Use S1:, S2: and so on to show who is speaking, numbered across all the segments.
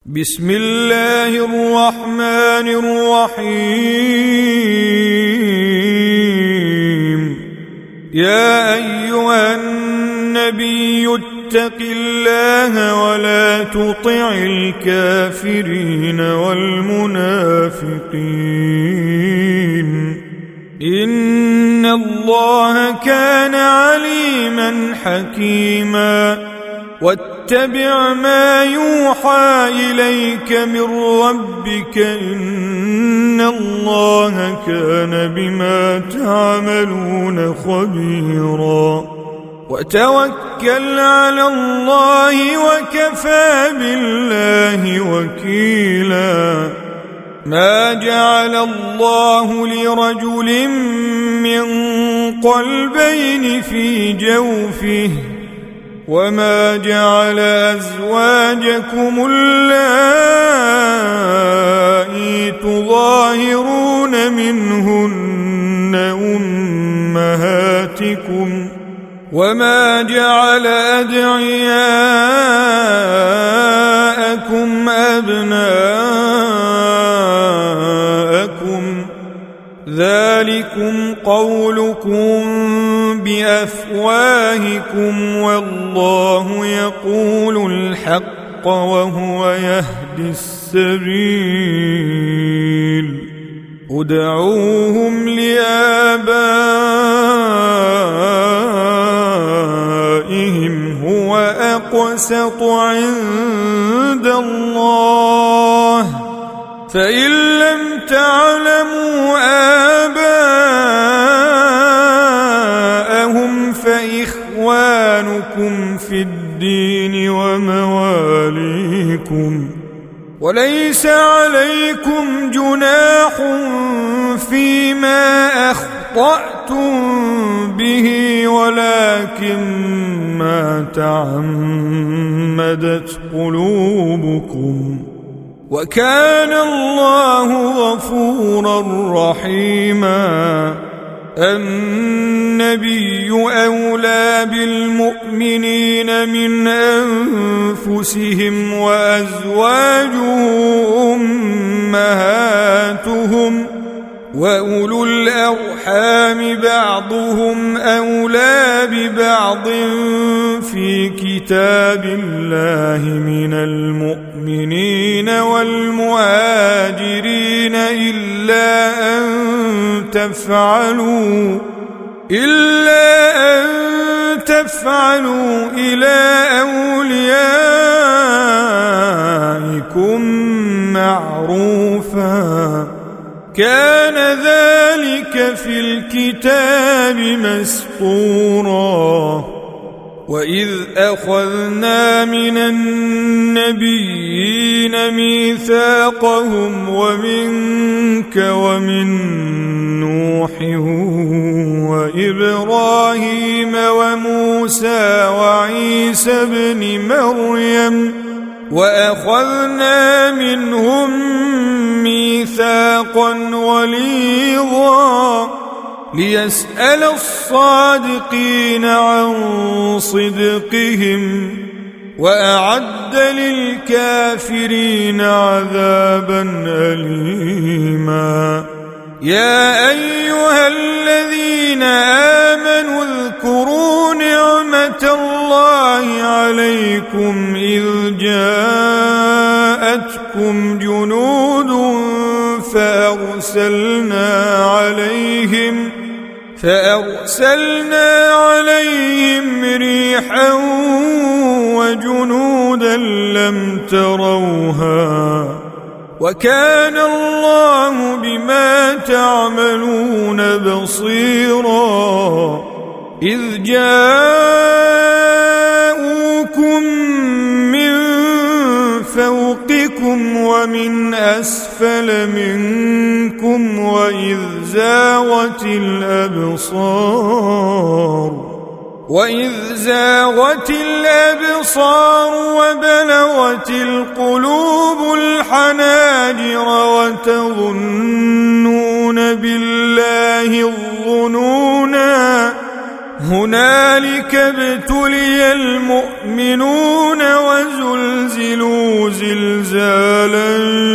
S1: بسم الله الرحمن الرحيم. يا أيها النبي اتق الله ولا تطع الكافرين والمنافقين إن الله كان عليما حكيما. واتبع ما يوحى إليك من ربك إن الله كان بما تعملون خبيرا. وتوكل على الله وكفى بالله وكيلا. ما جعل الله لرجل من قلبين في جوفه وما جعل أزواجكم اللائي تظاهرون منهن أمهاتكم وما جعل أدعياءكم أبناءكم ذلكم قولكم بأفواهكم والله يقول الحق وهو يهدي السبيل. ادعوهم لآبائهم هو أقسط عند الله فإن لم تعلموا آباءهم فإخوانكم في الدين ومواليكم وليس عليكم جناح فيما أخطأتم به ولكن ما تعمدت قلوبكم وكان الله غفورا رحيما. النبي أولى بالمؤمنين من أنفسهم وأزواجه أمهاتهم وأولو الأرحام بعضهم أولى ببعض في كتاب الله من المؤمنين والمهاجرين إلا أن تفعلوا إلى أوليائكم معروفا كان ذلك في الكتاب مسطورا. وإذ أخذنا من النبيين ميثاقهم ومنك ومن نوح وإبراهيم وموسى وعيسى ابن مريم وأخذنا منهم ميثاقا غليظا ليسأل الصادقين عن صدقهم وأعد للكافرين عذابا أليما. يا أيها الذين آمنوا اذكروا نعمة الله عليكم إذ جاءتكم جنود فأرسلنا عليهم ريحا وجنودا لم تروها وكان الله بما تعملون بصيرا. إذ جاءوكم من فوقكم ومن أسفل منكم وإذ زاغت الأبصار وبلغت القلوب الحناجر وتظنون بالله الظنونا هنالك ابتلي المؤمنون وزلزلوا زلزالا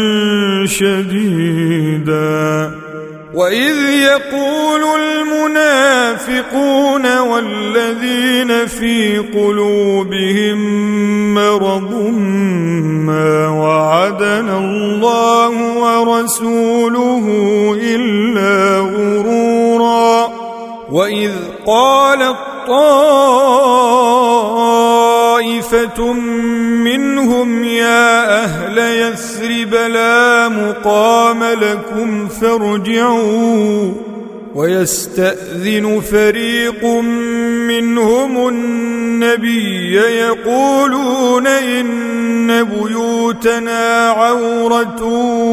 S1: شديدا وإذ يقول المنافقون والذين في قلوبهم مرض ما وعدنا الله ورسوله إلا غرورا وإذ قالت طائفة منهم يا أهل يثرب لا مقام لكم فارجعوا ويستأذن فريق منهم النبي يقولون إن بيوتنا عورة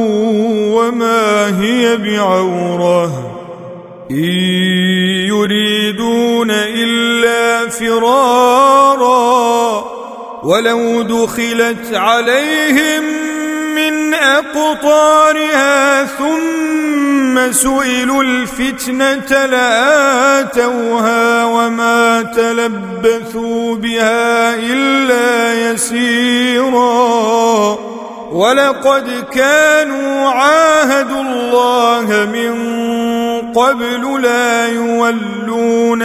S1: وما هي بعورة إن يريدون إلا فرارا ولو دخلت عليهم من أقطارها ثم سئلوا الفتنة لآتوها وما تلبثوا بها إلا يسيرا ولقد كانوا عاهدوا الله من قبل لا يولون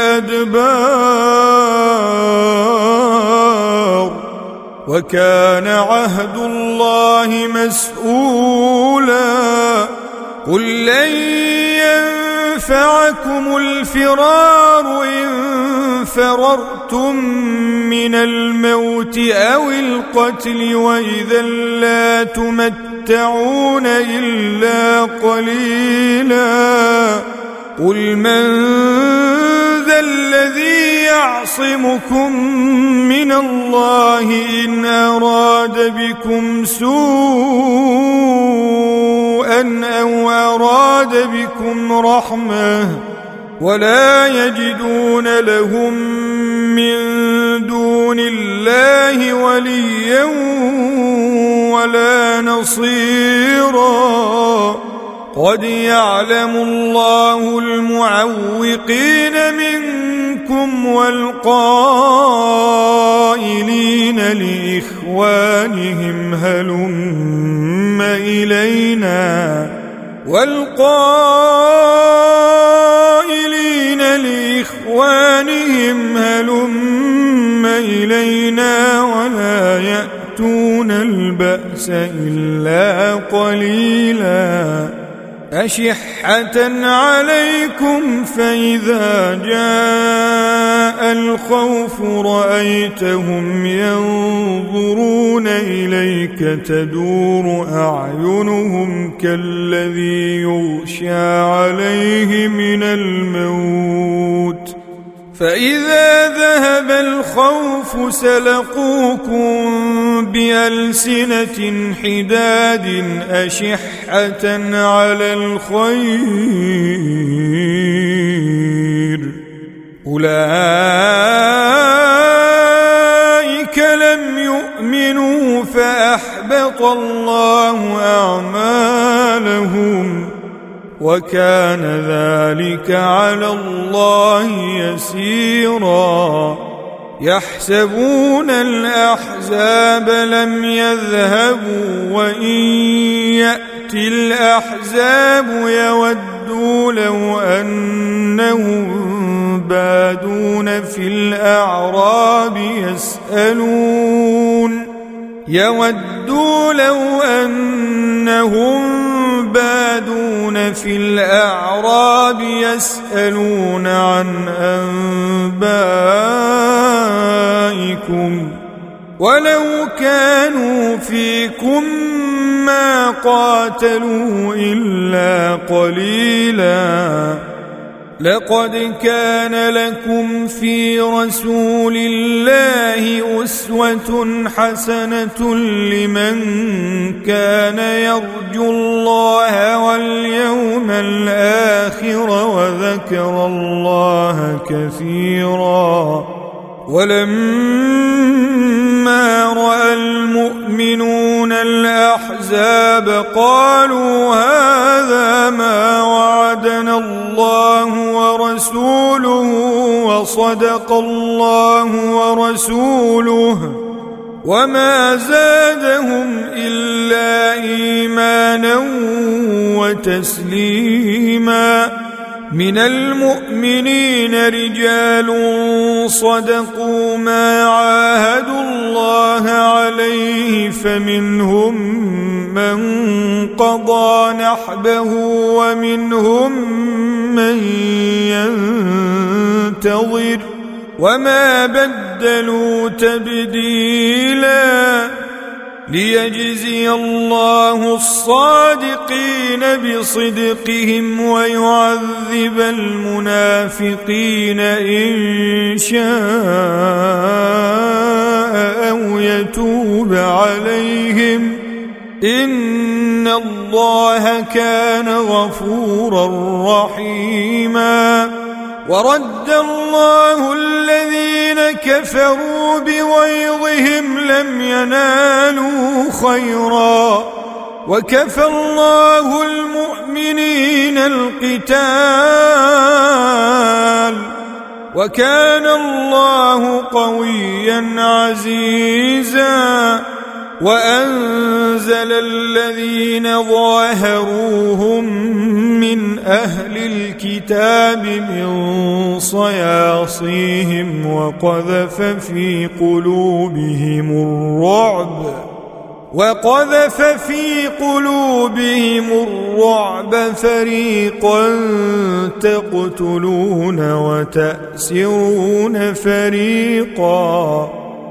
S1: الأدبار وكان عهد الله مسؤولا قل لن ينفعكم الفرار إن فررتم من الموت أو القتل وإذا لا تمتعون إلا قليلا قل من ذا الذي يعصمكم من الله إن أراد بكم سوءا أو أراد بكم رحمة ولا يجدون لهم من دون الله وليا ولا نصيرا قد يعلم الله المعوقين منكم والقائلين لإخوانهم هلم إلينا ولا يأتون البأس إلا قليلا أشحة عليكم فإذا جاء الخوف رأيتهم ينظرون إليك تدور أعينهم كالذي يغشى عليه من الموت فإذا ذهب الخوف سلقوكم بألسنة حداد أشحة على الخير أولئك لم يؤمنوا فأحبط الله أعمالهم وكان ذلك على الله يسيرا يحسبون الأحزاب لم يذهبوا وإن يأتي الأحزاب يودوا لو أنهم بادون في الأعراب يودوا لو أنهم بادون في الأعراب يسألون عن أنبائكم ولو كانوا فيكم ما قاتلوا إلا قليلا لقد كان لكم في رسول الله أسوة حسنة لمن كان يرجو الله واليوم الآخر وذكر الله كثيرا ولما رأى المؤمنون الأحزاب قالوا هذا ما وعدنا الله ورسوله وما زادهم إلا إيمانا وتسليما. من المؤمنين رجال صدقوا ما عاهدوا الله عليه فمنهم من قضى نحبه ومنهم من ينتظر وما بدلوا تبديلا. ليجزي الله الصادقين بصدقهم ويعذب المنافقين إن شاء أو يتوب عليهم إن الله كان غفورا رحيما. ورد الله الذين كفروا بغيظهم لم ينالوا خيرا وكفى الله المؤمنين القتال وكان الله قويا عزيزا. وأنزل الذين ظاهروهم من أهل الكتاب من صياصيهم وقذف في قلوبهم الرعب فريقا تقتلون وتأسرون فريقا.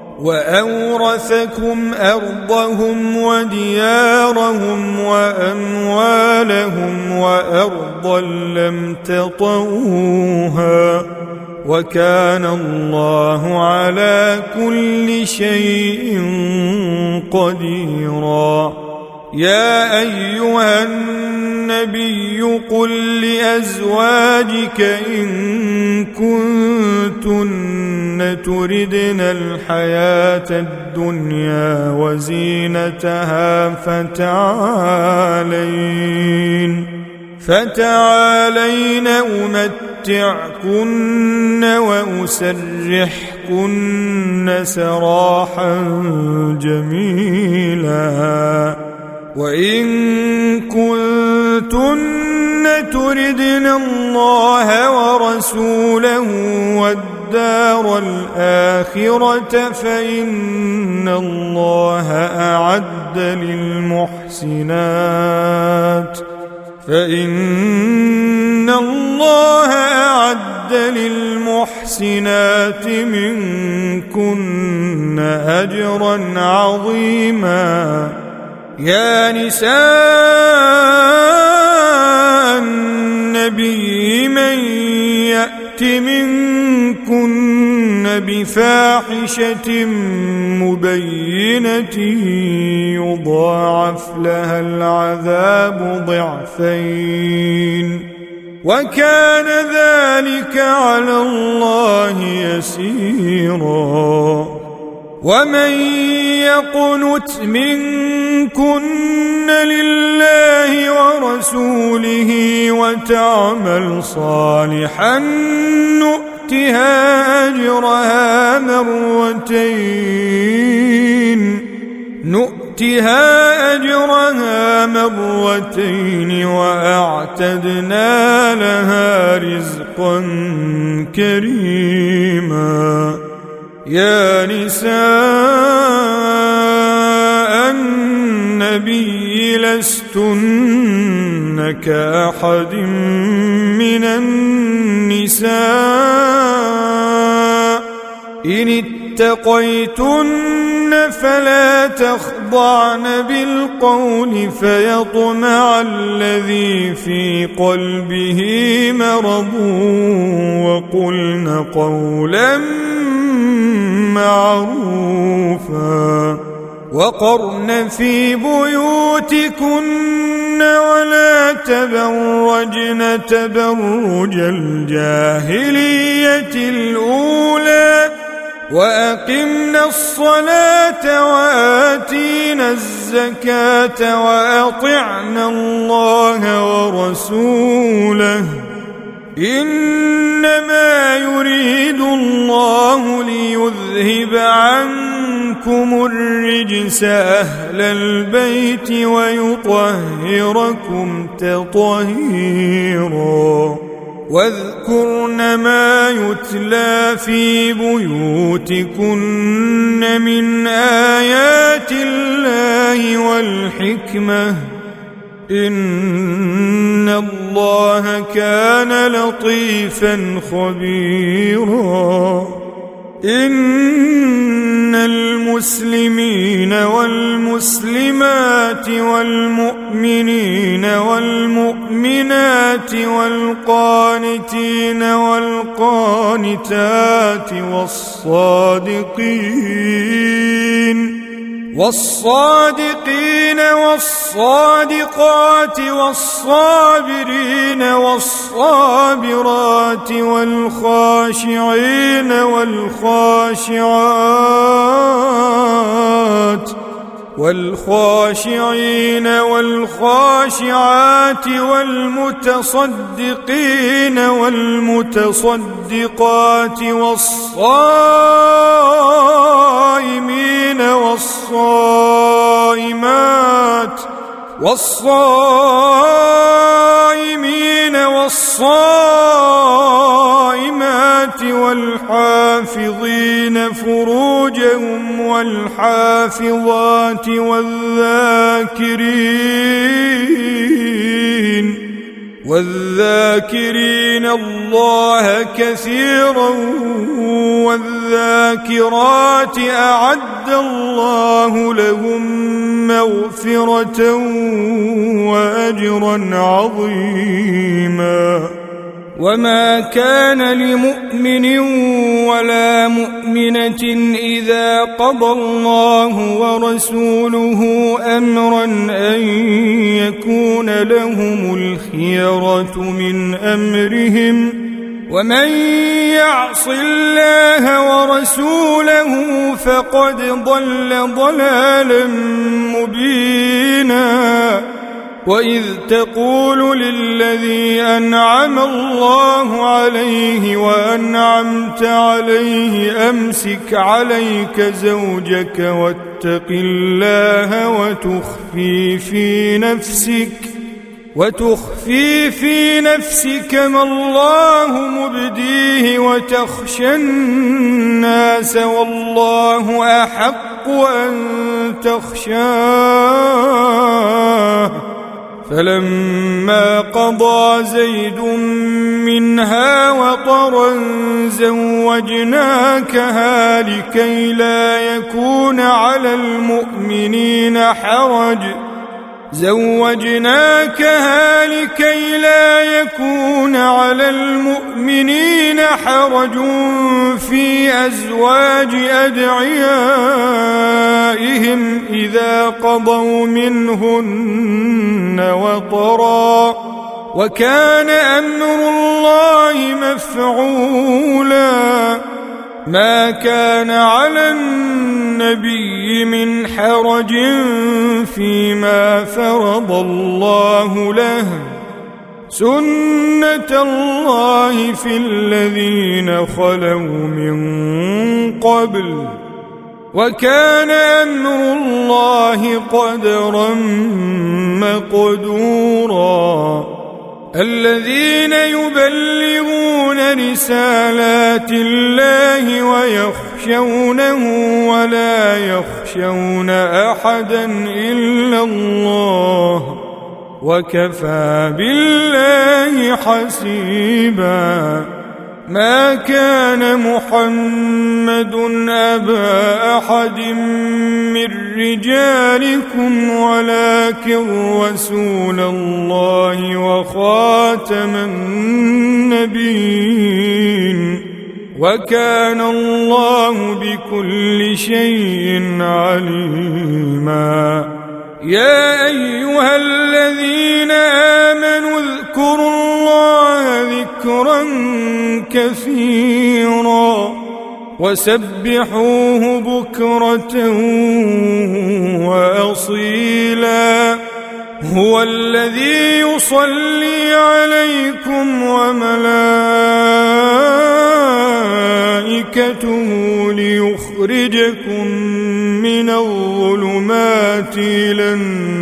S1: وأورثكم أرضهم وديارهم وأموالهم وأرضا لم تطئوها وكان الله على كل شيء قديرا. يا أيها النبي قل لأزواجك إن كنتن تردن الحياة الدنيا وزينتها فتعالين أمتعكن وأسرحكن سراحا جميلا. وإن كنتن تردن الله ورسوله والدار الآخرة فإن الله أعد للمحسنات منكن أجرا عظيما. يا نساء النبي من يأت منكن بفاحشة مبينة يضاعف لها العذاب ضعفين وكان ذلك على الله يسيرا. ومن يقنت منكن لله ورسوله وتعمل صالحا نؤتها أجرها مرتين وأعتدنا لها رزقا كريما. يا نساء النبي لستن كأحد من النساء إن اتقيتن فلا تخضعن بالقول فيطمع الذي في قلبه مرض وقلن قولا معروفا. وقرن في بيوتكن ولا تبرجن تبرج الجاهلية الأولى وأقمنا الصلاة وآتينا الزكاة وأطعنا الله ورسوله إنما يريد الله ليذهب عنكم عنكم الرجس أهل البيت ويطهركم تطهيرا واذكرن ما يتلى في بيوتكن من آيات الله والحكمة إن الله كان لطيفا خبيرا إن المسلمين والمسلمات والمؤمنين والمؤمنات والقانتين والقانتات والصادقين والصادقات والصابرين والصابرات والخاشعين والخاشعات والمتصدقين والمتصدقات والصائمين والصائمات والحافظين فروجهم والحافظات والذاكرين الله كثيرا والذاكرات أعد الله لهم مغفرة وأجرا عظيما وما كان لمؤمن ولا مؤمنة إذا قضى الله ورسوله أمرا أن يكون لهم الخيرة من أمرهم ومن يعص الله ورسوله فقد ضل ضلالا مبينا وإذ تقول للذي أنعم الله عليه وأنعمت عليه أمسك عليك زوجك واتق الله وتخفي في نفسك ما الله مبديه وتخشى الناس والله أحق أن تخشاه فلما قضى زيد منها وطرا زوجناكها لكي لا يكون على المؤمنين حرج في أزواج أدعيائهم إذا قضوا منهن وطرا وكان أمر الله مفعولا ما كان على النبي من حرج فيما فرض الله له سنة الله في الذين خلوا من قبل وكان أمر الله قدرا مقدورا الذين يبلغون رسالات الله ويخشونه ولا يخشون أحدا إلا الله وكفى بالله حسيبا ما كان محمد أبا أحد من رجالكم ولكن رسول الله وخاتم النبيين وكان الله بكل شيء عليما يا أيها الذين آمنوا اذكروا الله ذكرا كثيرا وسبحوه بكرة وأصيلا هو الذي يصلي عليكم وملائكته ليخرجكم الظلمات إلى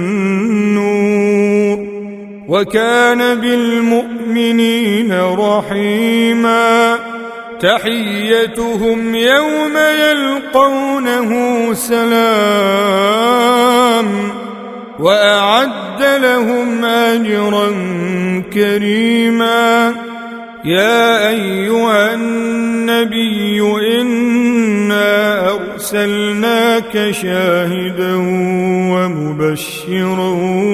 S1: النور وكان بالمؤمنين رحيما تحيتهم يوم يلقونه سلام وأعد لهم أجرا كريما يا أيها النبي إنا أرسلناك شاهدا ومبشرا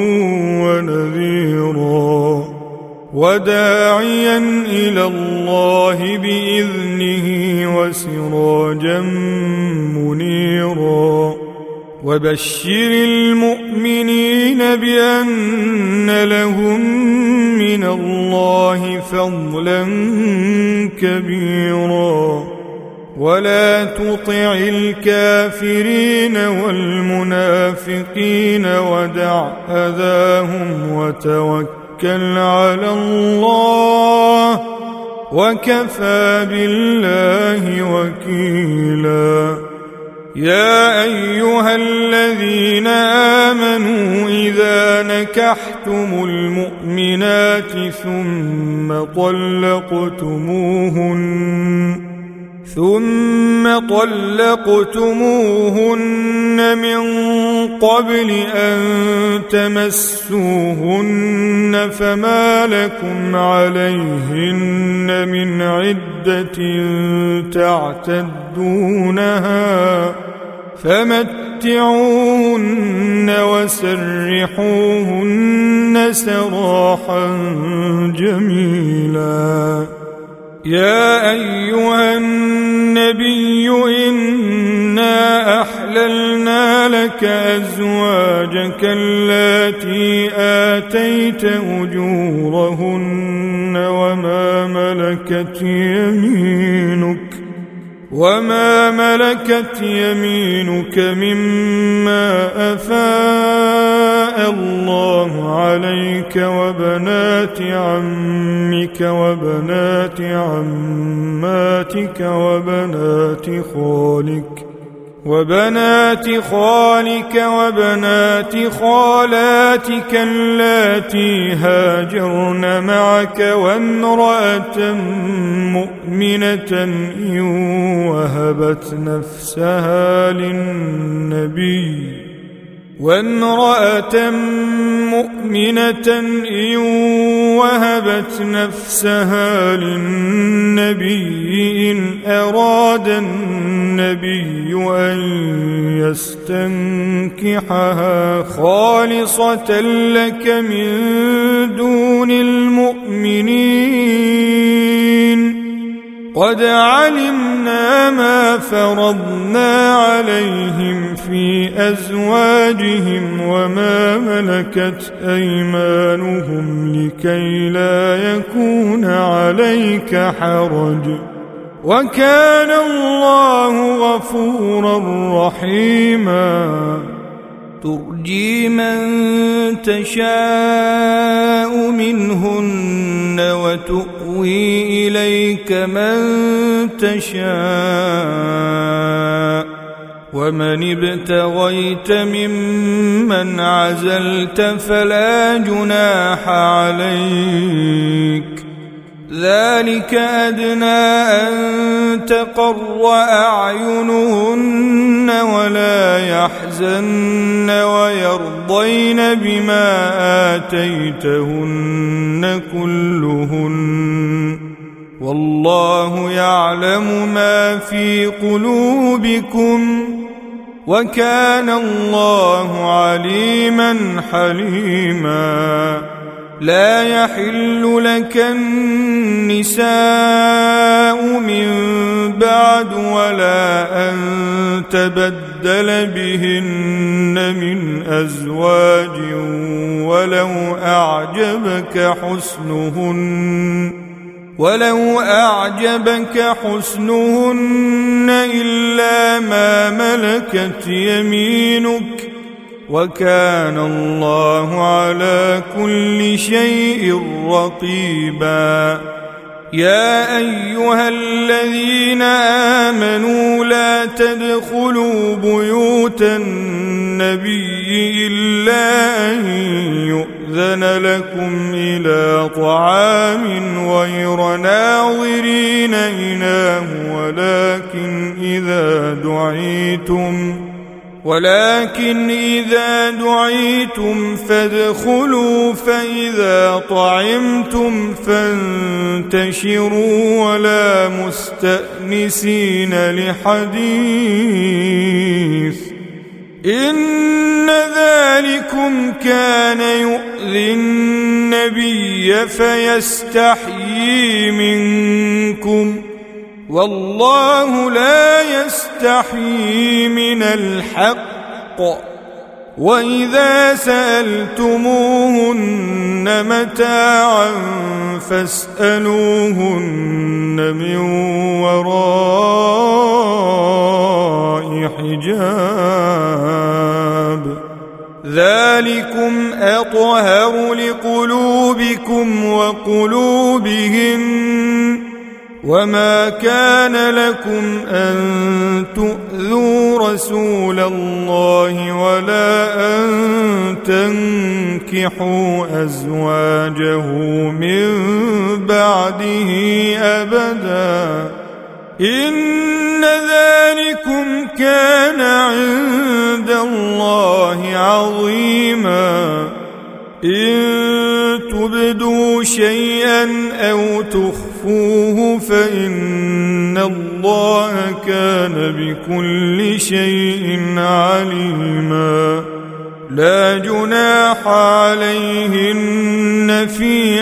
S1: ونذيرا وداعيا إلى الله بإذنه وسراجا منيرا وبشر المؤمنين بأن لهم من الله فضلا كبيرا ولا تطع الكافرين والمنافقين ودع أذاهم وتوكل على الله وكفى بالله وكيلا يا أيها الذين آمنوا إذا نكحتم المؤمنات ثم طلقتموهن من قبل أن تمسوهن فما لكم عليهن من عدة تعتدونها فمتعوهن وسرحوهن سراحا جميلا يا أيها النبي إنا أحللنا لك أزواجك اللاتي آتيت أجورهن وما ملكت يمينك مما أفاء الله عليك وبنات عمك وبنات عماتك وبنات خالك وبنات خالاتك اللاتي هاجرن معك وامرأة مؤمنة إن وهبت نفسها للنبي إن أراد النبي أن يستنكحها خالصة لك من دون المؤمنين قد علمنا ما فرضنا عليهم في أزواجهم وما ملكت أيمانهم لكي لا يكون عليك حرج وكان الله غفورا رحيما ترجي من تشاء منهن وتؤوي إليك من تشاء ومن ابتغيت ممن عزلت فلا جناح عليك ذلك أدنى أن تقر أعينهن ولا يحزن ويرضين بما آتيتهن كلهن والله يعلم ما في قلوبكم وكان الله عليما حليما لا يحل لك النساء من بعد ولا أن تبدل بهن من أزواج ولو أعجبك حسنهن إلا ما ملكت يمينك وكان الله على كل شيء رقيبا يا أيها الذين آمنوا لا تدخلوا بيوت النبي إلا أن يؤذن لكم إلى طعام غير ناظرين إناه ولكن إذا دعيتم فادخلوا فإذا طعمتم فانتشروا ولا مستأنسين لحديث إن ذلكم كان يؤذي النبي فيستحيي منكم والله لا يستحيي من الحق وإذا سألتموهن متاعا فاسألوهن من وراء حجاب ذلكم أطهر لقلوبكم وقلوبهن وما كان لكم أن تؤذوا رسول الله ولا أن تنكحوا أزواجه من بعده أبدا إن ذلكم كان عند الله عظيما إن تبدوا شيئا أو تخفوه فإن الله كان بكل شيء عليما لا جناح عليهن في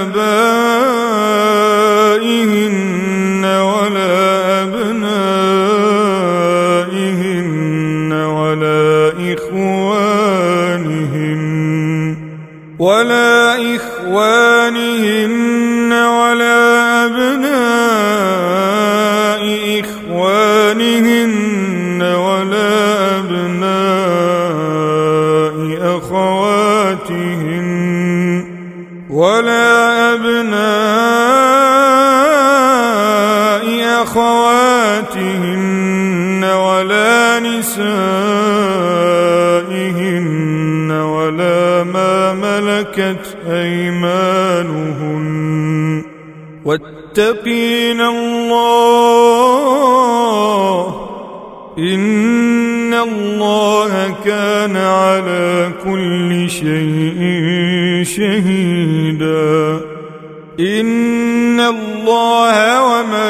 S1: آبائهن ولا أبنائهن ولا إخوانهن ولا أبناء إخوانهن ولا أبناء أخواتهن ولا نسائهن ولا ما ملكت أيمانهن واتقين الله إن الله كان على كل شيء شهيدا إن الله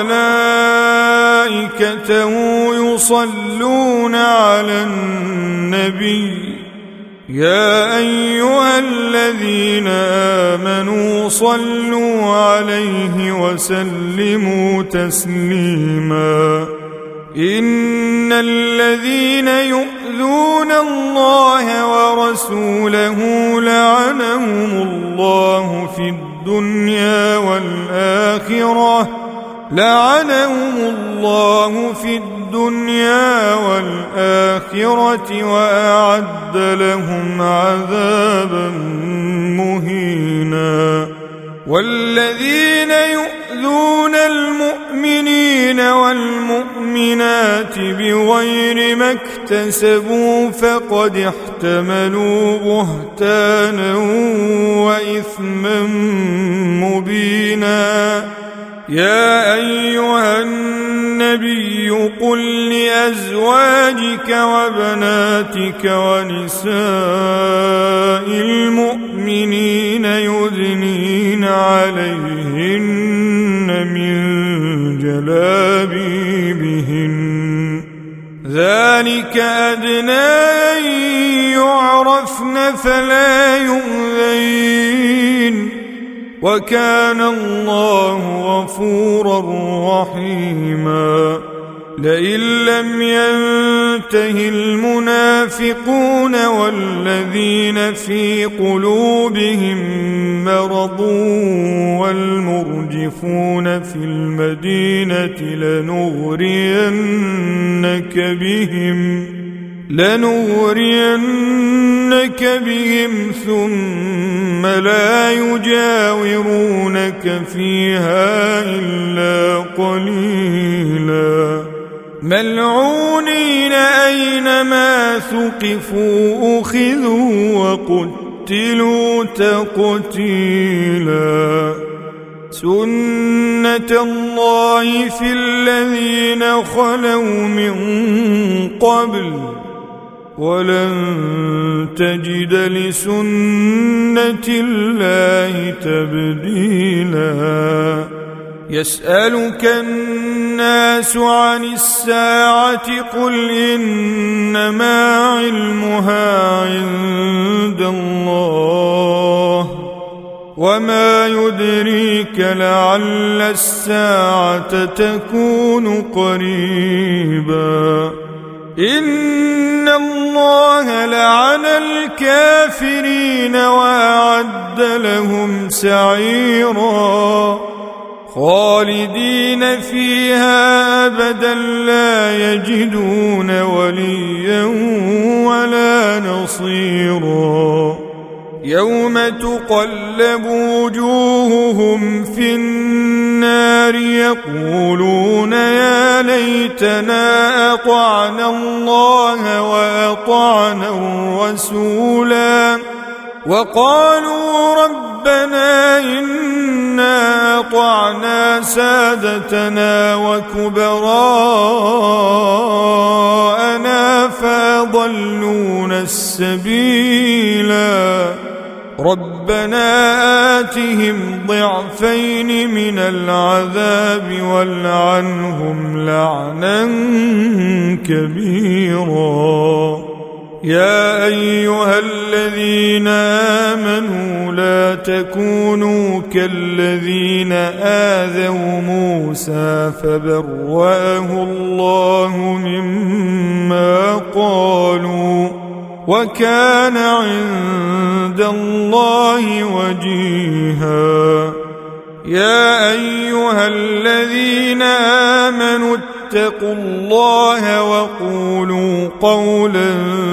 S1: وملائكته يصلون على النبي يا أيها الذين آمنوا صلوا عليه وسلموا تسليما إن الذين يؤذون الله ورسوله لعنهم الله في الدنيا والآخرة وأعد لهم عذابا مهينا والذين يؤذون المؤمنين والمؤمنات بغير ما اكتسبوا فقد احتملوا بهتانا وإثما مبينا يا أيها النبي قل لأزواجك وبناتك ونساء المؤمنين يدنين عليهن من جلابيبهن ذلك أدنى أن يعرفن فلا يؤذين وكان الله غفورا رحيما لئن لم ينته المنافقون والذين في قلوبهم مرض والمرجفون في المدينة لنغرينك بهم ثم لا يجاورونك فيها إلا قليلا ملعونين أينما ثقفوا أخذوا وقتلوا تقتيلا سنة الله في الذين خلوا من قبل ولن تجد لسنة الله تبديلا يسألك الناس عن الساعة قل إنما علمها عند الله وما يدريك لعل الساعة تكون قريبا إن الله لعن الكافرين وأعد لهم سعيرا خالدين فيها أبدا لا يجدون وليا ولا نصيرا يوم تقلب وجوههم في النار يقولون يا ليتنا أطعنا الله وأطعنا الرسولا وقالوا ربنا إنا أطعنا سادتنا وكبراءنا فأضلونا السبيلا ربنا آتهم ضعفين من العذاب والعنهم لعنا كبيرا يا أيها الذين آمنوا لا تكونوا كالذين آذوا موسى فبرأه الله مما قالوا وكان عند الله وجيها يا أيها الذين آمنوا اتقوا الله وقولوا قولا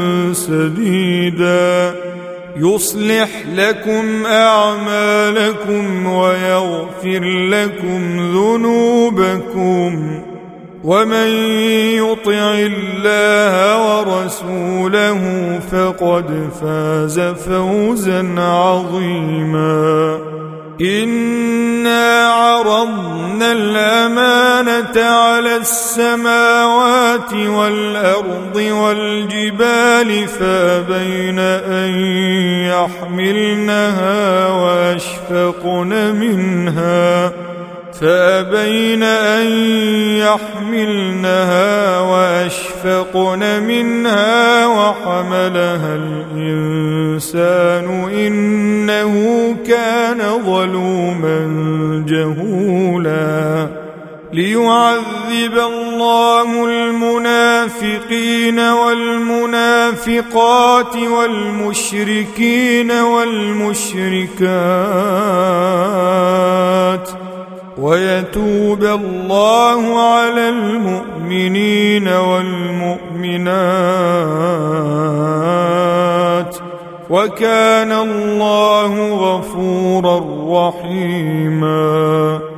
S1: سديدا يصلح لكم أعمالكم ويغفر لكم ذنوبكم ومن يطع الله ورسوله فقد فاز فوزا عظيما إنا عرضنا الأمانة على السماوات والأرض والجبال فأبين أن يحملنها وأشفقن منها وحملها الإنسان إنه كان ظلوما جهولا ليعذب الله المنافقين والمنافقات والمشركين والمشركات ويتوب الله على المؤمنين والمؤمنات وكان الله غفورا رحيما